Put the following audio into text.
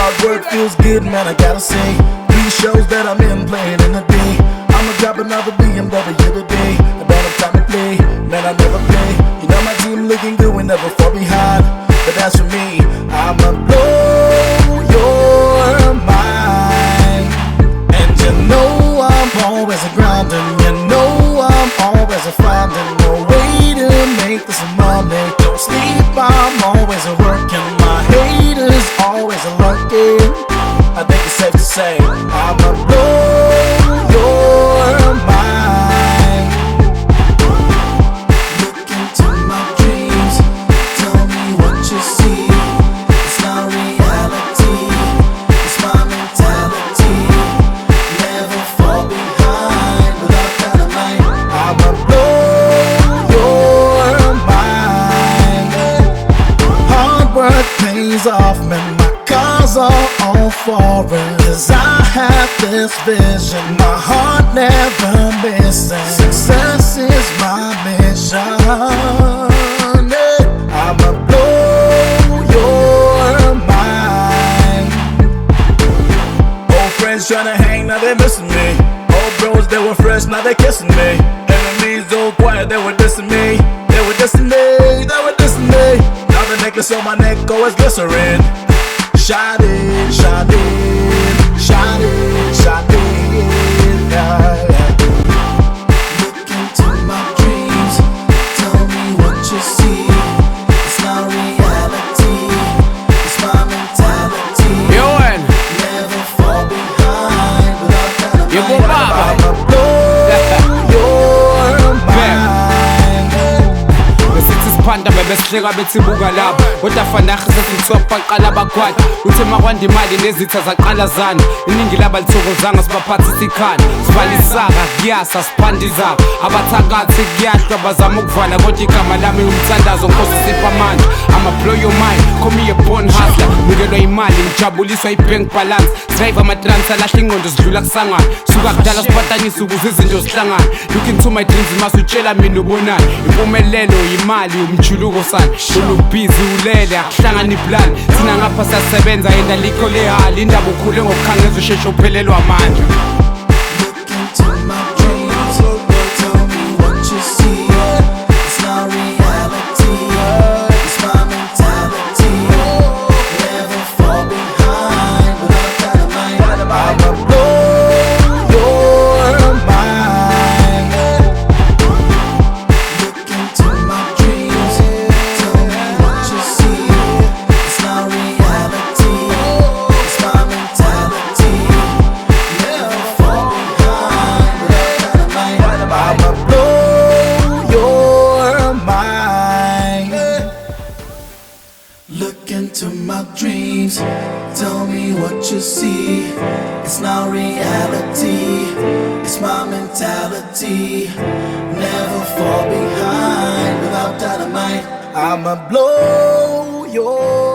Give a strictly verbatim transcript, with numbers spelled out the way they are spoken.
Hard work feels good, man, I gotta say. These shows that I'm in playing in a day. I'ma drop another B M W today. I don't have time to play, man, I never play. You know my team looking good, we never fall behind. But that's for me, I'ma blow your mind. And you know I'm always a grinding. You know I'm always a finding a way to make this money. Don't sleep, I'm always a working. My haters always a lurking. I think it's safe to say I'ma blow your mind. Look into my dreams, tell me what you see. It's not reality, it's my mentality. Never fall behind without dynamite. I'ma blow your mind. Hard work pays off, man. My cars are all foreign, 'cause I have this vision. My heart never missing. Success is my mission. Yeah. I'ma blow your mind. Old friends tryna hang, now they missing me. Old bros, they were fresh, now they kissing me. Enemies, all quiet, they were dissing me. They were dissing me, they were dissing me. Now the necklace on my neck always glycerin. Shot it, shot it, shot it, shot it, yeah, yeah. Look into my dreams, tell me what you see. It's not reality, it's my mentality. Yo, and never fall behind without dynamite. You go back. I'ma blow your mind. Panda bebesidleka bethi buka lapha kodwa fanakhe sesithopa qala bakwadi uthi makwanda imali nezitha zaqala zana iningi labalithokozanga sibaphathisa ikhanda sibalisaka kuyasa siphandizaka abathakathi kuyahlwa bazama ukuvala kodwa igama lami umthandazo nkosi sipha amandla I'ma blow your mind, call me a born hustler nikelwa imali ngijabuliswa i-bank balance drive ama-trans alahle ingqondo zidlula kusangana suka kudala siphatanisa ukuze izinto zihlangana look into my dreams masutshela mina ubonani impumelelo imali umjuluko sana ulubhizi ulele akuhlangana iplani thina ngapha siyasebenza yena likho lehali indaba ukhule ngokukhangeza usheshe uphelelwa amandla. Look into my dreams, tell me what you see. It's not reality, it's my mentality. Never fall behind without dynamite. I'ma blow your mind. Look into my dreams, tell me what you see. It's not reality, it's my mentality. Never fall behind without dynamite. I'ma blow your mind. Look into my dreams, tell me what you see. It's not reality, it's my mentality. Never fall behind without dynamite. I'ma blow your